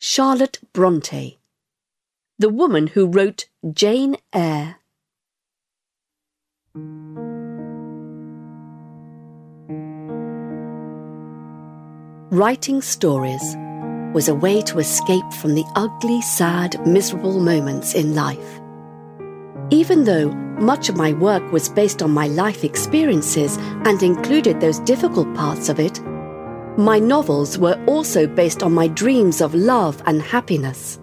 Charlotte Bronte, the woman who wrote Jane Eyre. Writing stories was a way to escape from the ugly, sad, miserable moments in life. Even though much of my work was based on my life experiences and included those difficult parts of it, my novels were also based on my dreams of love and happiness.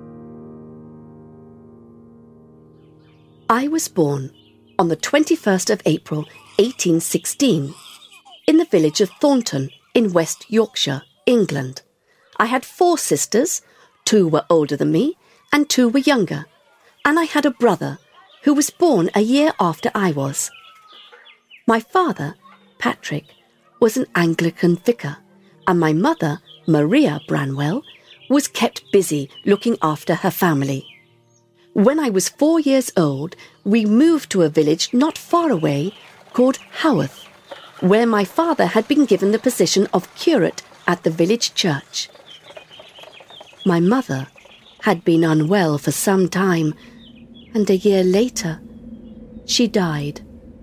I was born on the 21st of April, 1816, in the village of Thornton in West Yorkshire, England. I had 4 sisters, 2 were older than me and 2 were younger, and I had a brother who was born a year after I was. My father, Patrick, was an Anglican vicar, and my mother, Maria Branwell, was kept busy looking after her family. When I was 4 years old, we moved to a village not far away called Haworth, where my father had been given the position of curate at the village church. My mother had been unwell for some time, and a year later, she died.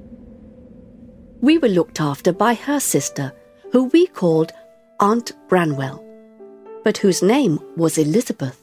We were looked after by her sister, who we called Aunt Branwell, but whose name was Elizabeth.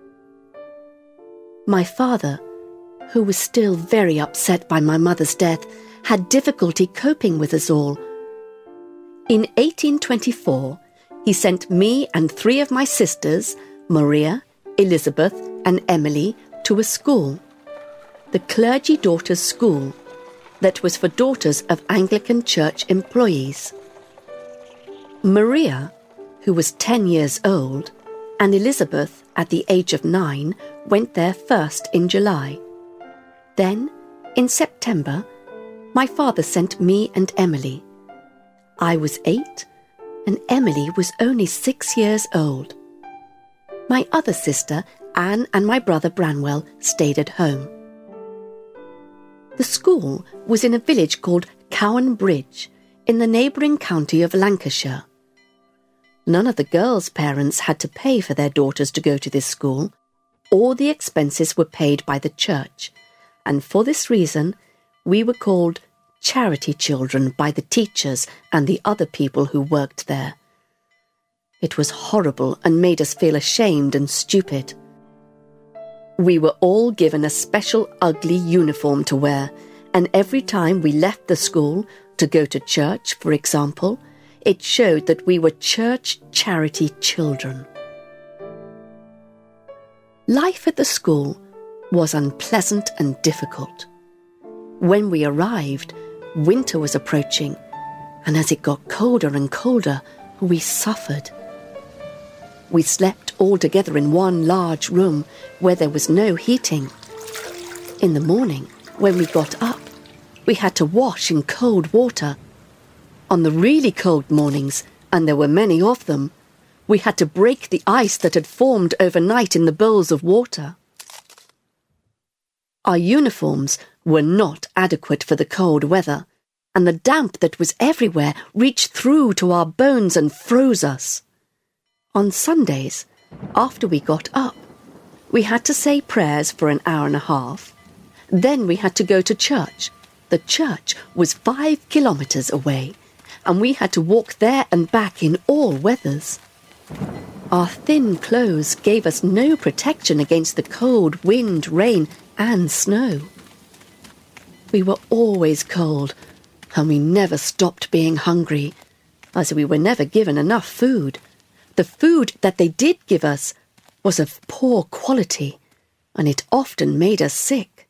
My father, who was still very upset by my mother's death, had difficulty coping with us all. In 1824, he sent me and 3 of my sisters, Maria, Elizabeth, and Emily, to a school, the Clergy Daughters' School, that was for daughters of Anglican Church employees. Maria, who was 10 years old, and Elizabeth, at the age of 9, went there first in July. Then, in September, my father sent me and Emily. I was 8, and Emily was only 6 years old. My other sister, Anne, and my brother Branwell stayed at home. The school was in a village called Cowan Bridge, in the neighbouring county of Lancashire. None of the girls' parents had to pay for their daughters to go to this school. All the expenses were paid by the church, and for this reason, we were called charity children by the teachers and the other people who worked there. It was horrible and made us feel ashamed and stupid. We were all given a special ugly uniform to wear, and every time we left the school to go to church, for example, it showed that we were church charity children. Life at the school was unpleasant and difficult. When we arrived, winter was approaching, and as it got colder and colder, we suffered. We slept all together in one large room where there was no heating. In the morning, when we got up, we had to wash in cold water. On the really cold mornings, and there were many of them, we had to break the ice that had formed overnight in the bowls of water. Our uniforms were not adequate for the cold weather, and the damp that was everywhere reached through to our bones and froze us. On Sundays, after we got up, we had to say prayers for an hour and a half. Then we had to go to church. The church was 5 kilometres away, and we had to walk there and back in all weathers. Our thin clothes gave us no protection against the cold, wind, rain, and snow. We were always cold, and we never stopped being hungry, as we were never given enough food. The food that they did give us was of poor quality, and it often made us sick.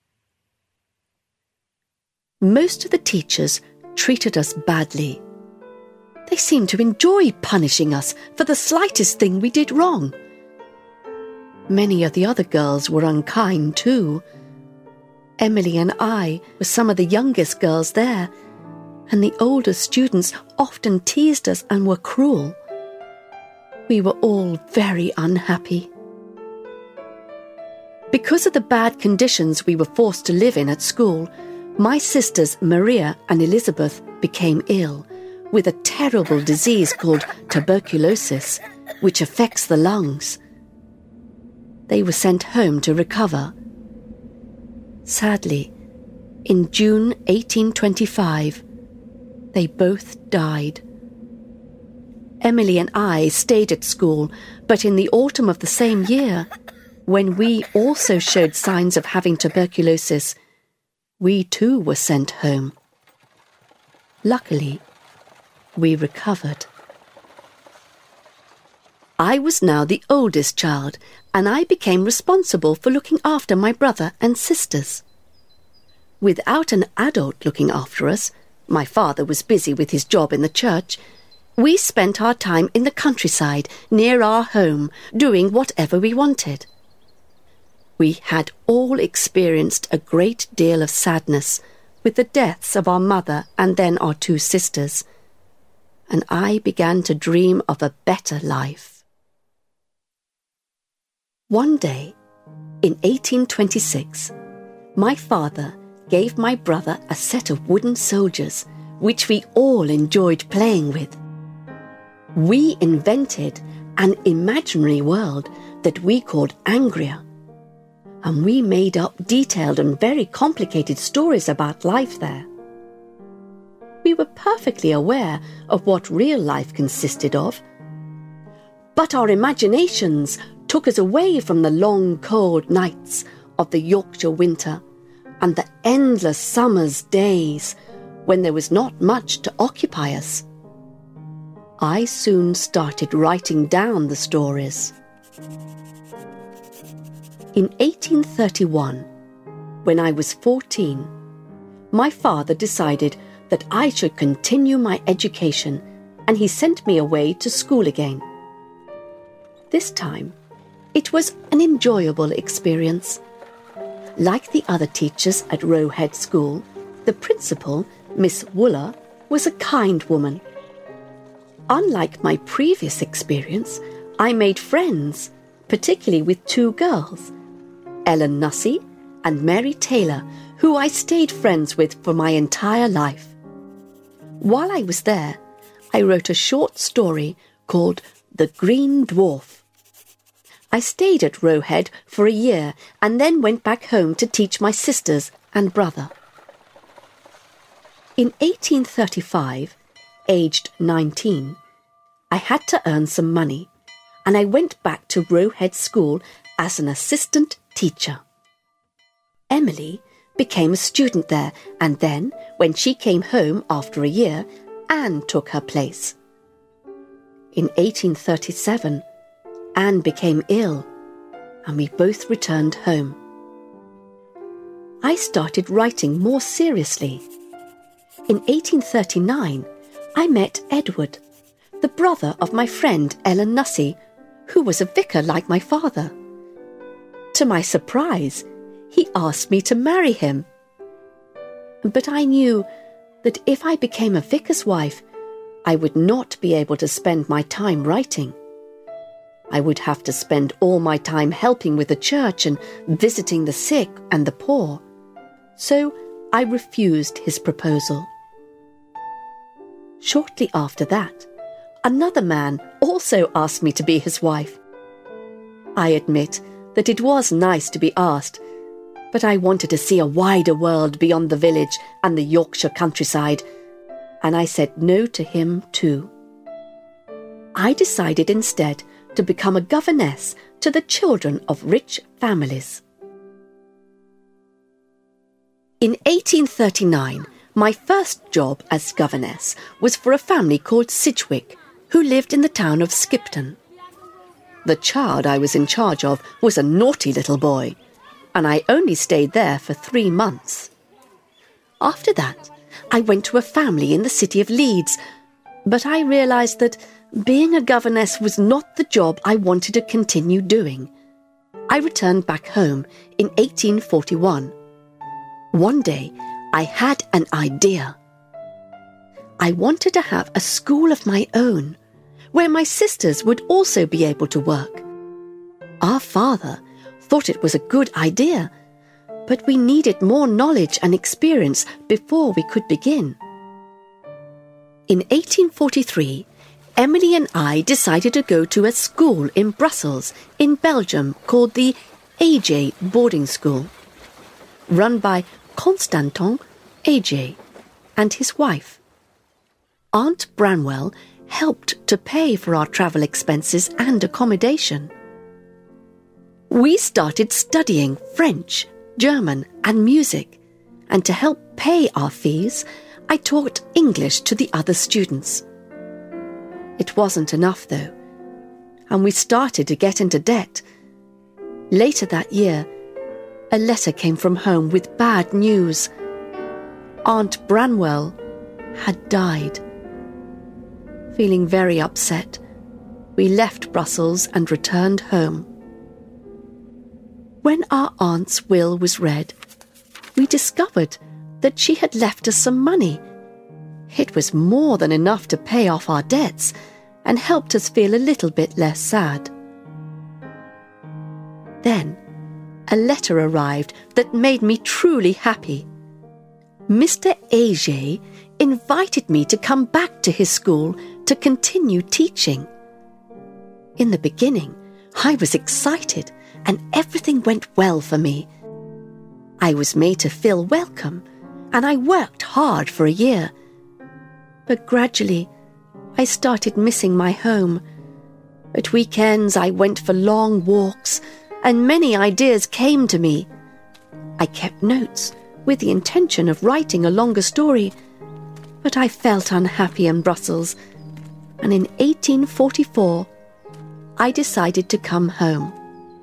Most of the teachers treated us badly. They seemed to enjoy punishing us for the slightest thing we did wrong. Many of the other girls were unkind too. Emily and I were some of the youngest girls there, and the older students often teased us and were cruel. We were all very unhappy. Because of the bad conditions we were forced to live in at school, my sisters Maria and Elizabeth became ill with a terrible disease called tuberculosis, which affects the lungs. they were sent home to recover. Sadly, in June 1825, they both died. Emily and I stayed at school, but in the autumn of the same year, when we also showed signs of having tuberculosis, we too were sent home. Luckily, we recovered. I was now the oldest child, and I became responsible for looking after my brother and sisters. Without an adult looking after us, my father was busy with his job in the church, we spent our time in the countryside near our home, doing whatever we wanted. We had all experienced a great deal of sadness with the deaths of our mother and then our two sisters, and I began to dream of a better life. One day, in 1826, my father gave my brother a set of wooden soldiers, which we all enjoyed playing with. We invented an imaginary world that we called Angria, and we made up detailed and very complicated stories about life there. We were perfectly aware of what real life consisted of, but our imaginations took us away from the long, cold nights of the Yorkshire winter and the endless summer's days when there was not much to occupy us. I soon started writing down the stories. In 1831, when I was 14, my father decided that I should continue my education, and he sent me away to school again. This time, it was an enjoyable experience. Like the other teachers at Roe Head School, the principal, Miss Wooler, was a kind woman. Unlike my previous experience, I made friends, particularly with two girls, Ellen Nussey and Mary Taylor, who I stayed friends with for my entire life. While I was there, I wrote a short story called The Green Dwarf. I stayed at Roe Head for a year and then went back home to teach my sisters and brother. In 1835, aged 19, I had to earn some money, and I went back to Roe Head School as an assistant teacher. Emily became a student there, and then, when she came home after a year, Anne took her place. In 1837, Anne became ill, and we both returned home. I started writing more seriously. In 1839, I met Edward, the brother of my friend Ellen Nussey, who was a vicar like my father. To my surprise, he asked me to marry him. But I knew that if I became a vicar's wife, I would not be able to spend my time writing. I would have to spend all my time helping with the church and visiting the sick and the poor. So I refused his proposal. Shortly after that, another man also asked me to be his wife. I admit that it was nice to be asked, but I wanted to see a wider world beyond the village and the Yorkshire countryside, and I said no to him too. I decided instead to become a governess to the children of rich families. In 1839, my first job as governess was for a family called Sidgwick, who lived in the town of Skipton. The child I was in charge of was a naughty little boy, and I only stayed there for 3 months. After that, I went to a family in the city of Leeds, but I realised that being a governess was not the job I wanted to continue doing. I returned back home in 1841. One day, I had an idea. I wanted to have a school of my own, where my sisters would also be able to work. Our father thought it was a good idea, but we needed more knowledge and experience before we could begin. In 1843, Emily and I decided to go to a school in Brussels, in Belgium, called the AJ Boarding School, run by Constantin AJ and his wife. Aunt Branwell helped to pay for our travel expenses and accommodation. We started studying French, German and music, and to help pay our fees, I taught English to the other students. It wasn't enough, though, and we started to get into debt. Later that year, a letter came from home with bad news. Aunt Branwell had died. Feeling very upset, we left Brussels and returned home. When our aunt's will was read, we discovered that she had left us some money. It was more than enough to pay off our debts and helped us feel a little bit less sad. Then, a letter arrived that made me truly happy. Mr. Auger invited me to come back to his school to continue teaching. In the beginning, I was excited and everything went well for me. I was made to feel welcome and I worked hard for a year. But gradually, I started missing my home. At weekends, I went for long walks and many ideas came to me. I kept notes with the intention of writing a longer story, but I felt unhappy in Brussels, and in 1844, I decided to come home.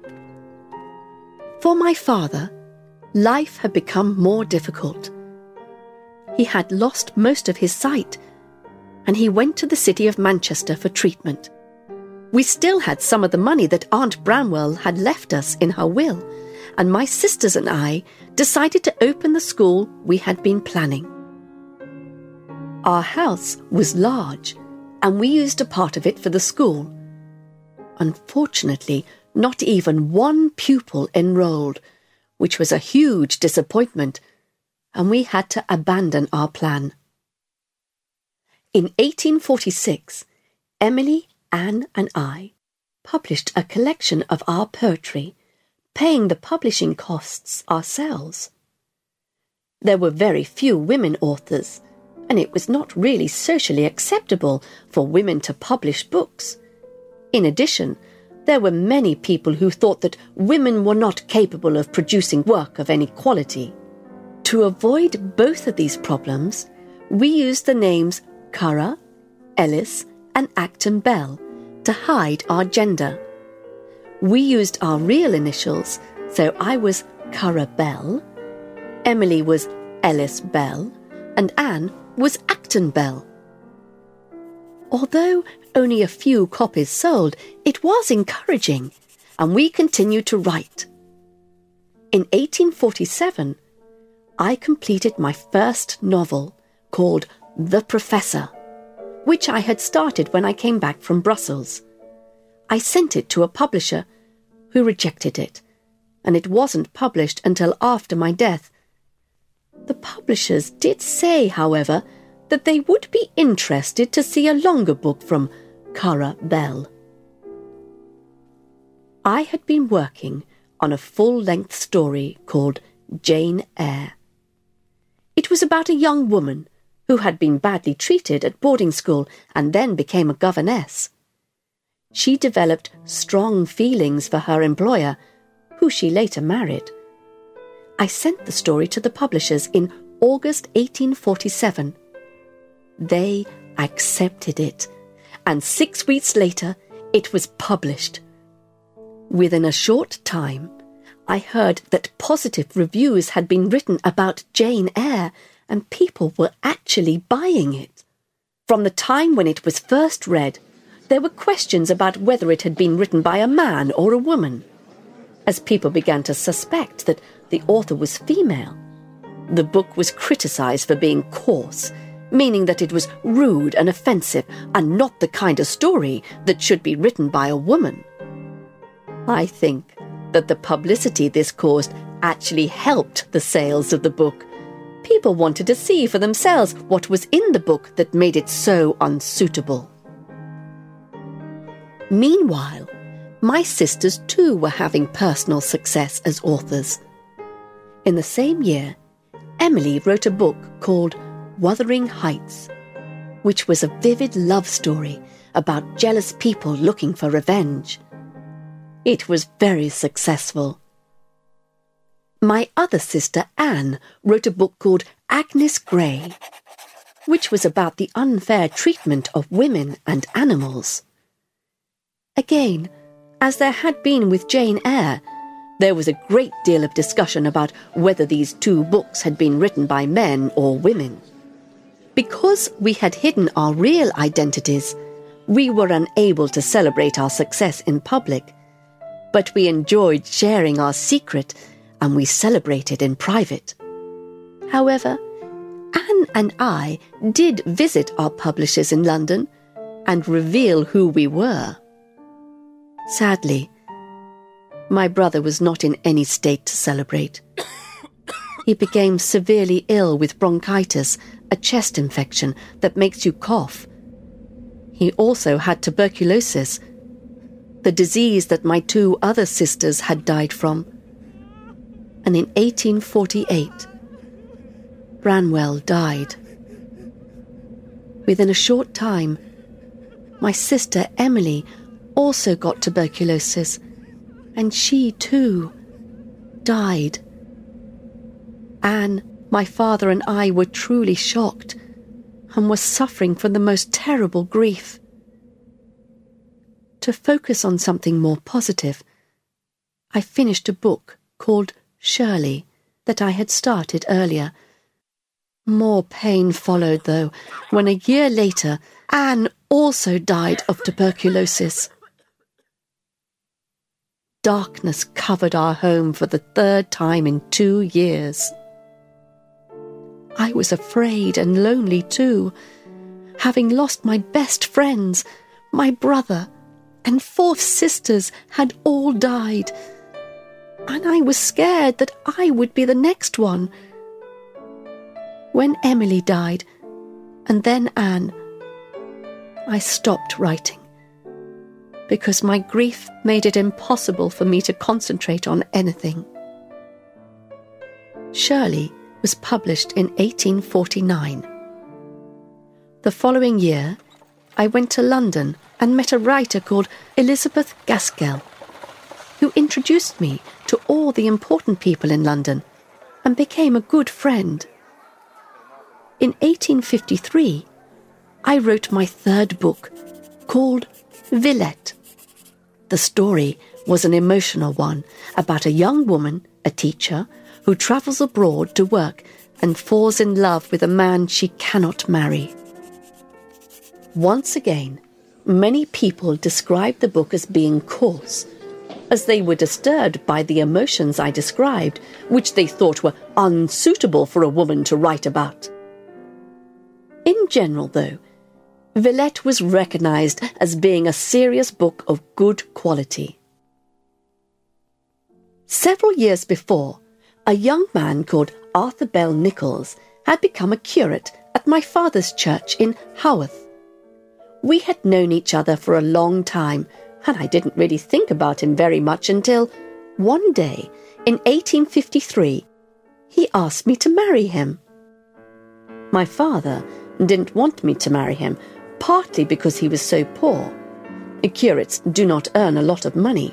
For my father, life had become more difficult. He had lost most of his sight, and he went to the city of Manchester for treatment. We still had some of the money that Aunt Branwell had left us in her will, and my sisters and I decided to open the school we had been planning. Our house was large, and we used a part of it for the school. Unfortunately, not even one pupil enrolled, which was a huge disappointment, and we had to abandon our plan. In 1846, Emily, Anne and I published a collection of our poetry, paying the publishing costs ourselves. There were very few women authors, and it was not really socially acceptable for women to publish books. In addition, there were many people who thought that women were not capable of producing work of any quality. To avoid both of these problems, we used the names Currer, Ellis and Acton Bell to hide our gender. We used our real initials, so I was Currer Bell, Emily was Ellis Bell, and Anne was Acton Bell. Although only a few copies sold, it was encouraging, and we continued to write. In 1847, I completed my first novel, called The Professor, which I had started when I came back from Brussels. I sent it to a publisher who rejected it, and it wasn't published until after my death. The publishers did say, however, that they would be interested to see a longer book from Currer Bell. I had been working on a full-length story called Jane Eyre. It was about a young woman who had been badly treated at boarding school and then became a governess. She developed strong feelings for her employer, who she later married. I sent the story to the publishers in August 1847. They accepted it, and 6 weeks later it was published. Within a short time, I heard that positive reviews had been written about Jane Eyre, and people were actually buying it. From the time when it was first read, there were questions about whether it had been written by a man or a woman. As people began to suspect that the author was female, the book was criticised for being coarse, meaning that it was rude and offensive and not the kind of story that should be written by a woman. I think that the publicity this caused actually helped the sales of the book. People wanted to see for themselves what was in the book that made it so unsuitable. Meanwhile, my sisters too were having personal success as authors. In the same year, Emily wrote a book called Wuthering Heights, which was a vivid love story about jealous people looking for revenge. It was very successful. My other sister, Anne, wrote a book called Agnes Grey, which was about the unfair treatment of women and animals. Again, as there had been with Jane Eyre, there was a great deal of discussion about whether these two books had been written by men or women. Because we had hidden our real identities, we were unable to celebrate our success in public, but we enjoyed sharing our secret and we celebrated in private. However, Anne and I did visit our publishers in London and reveal who we were. Sadly, my brother was not in any state to celebrate. He became severely ill with bronchitis, a chest infection that makes you cough. He also had tuberculosis, the disease that my two other sisters had died from. And in 1848, Branwell died. Within a short time, my sister Emily also got tuberculosis, and she too died. Anne, my father and I were truly shocked and were suffering from the most terrible grief. To focus on something more positive, I finished a book called Shirley that I had started earlier. More pain followed, though, when a year later Anne also died of tuberculosis. Darkness covered our home for the third time in 2 years. I was afraid and lonely too, having lost my best friends. My brother and 4 sisters had all died, and I was scared that I would be the next one. When Emily died, and then Anne, I stopped writing, because my grief made it impossible for me to concentrate on anything. Shirley was published in 1849. The following year, I went to London and met a writer called Elizabeth Gaskell, who introduced me to all the important people in London and became a good friend. In 1853, I wrote my 3rd book, called Villette. The story was an emotional one about a young woman, a teacher, who travels abroad to work and falls in love with a man she cannot marry. Once again, many people described the book as being coarse, as they were disturbed by the emotions I described, which they thought were unsuitable for a woman to write about. In general, though, Villette was recognised as being a serious book of good quality. Several years before, a young man called Arthur Bell Nichols had become a curate at my father's church in Haworth. We had known each other for a long time, and I didn't really think about him very much until one day, in 1853, he asked me to marry him. My father didn't want me to marry him, partly because he was so poor. Curates do not earn a lot of money.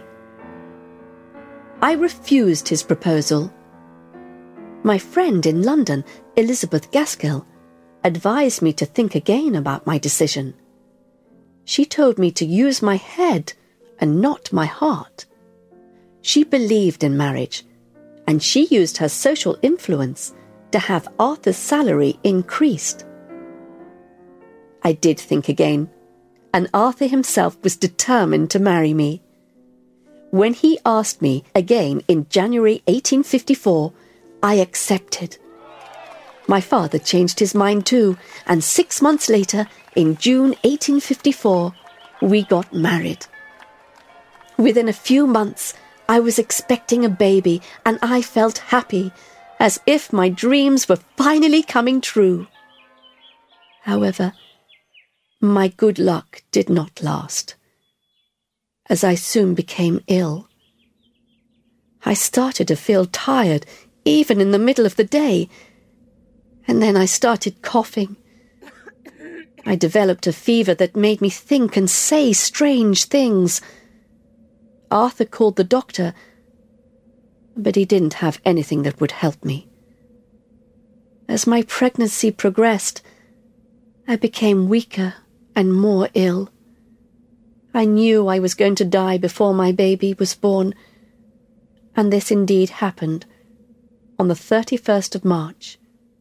I refused his proposal. My friend in London, Elizabeth Gaskell, advised me to think again about my decision. She told me to use my head and not my heart. She believed in marriage, and she used her social influence to have Arthur's salary increased. I did think again, and Arthur himself was determined to marry me. When he asked me again in January 1854, I accepted. My father changed his mind too, and 6 months later, in June 1854, we got married. Within a few months, I was expecting a baby, and I felt happy, as if my dreams were finally coming true. However, my good luck did not last. as I soon became ill. I started to feel tired, even in the middle of the day, and then I started coughing. I developed a fever that made me think and say strange things. Arthur called the doctor, but he didn't have anything that would help me. As my pregnancy progressed, I became weaker and more ill. I knew I was going to die before my baby was born, and this indeed happened on the 31st of March,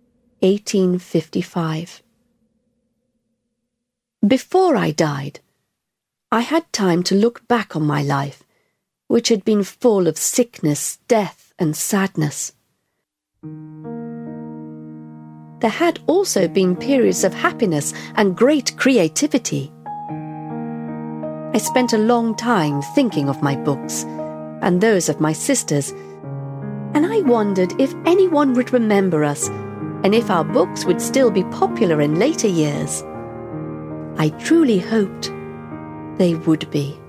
1855. Before I died, I had time to look back on my life, which had been full of sickness, death, and sadness. There had also been periods of happiness and great creativity. I spent a long time thinking of my books and those of my sisters, and I wondered if anyone would remember us and if our books would still be popular in later years. I truly hoped they would be.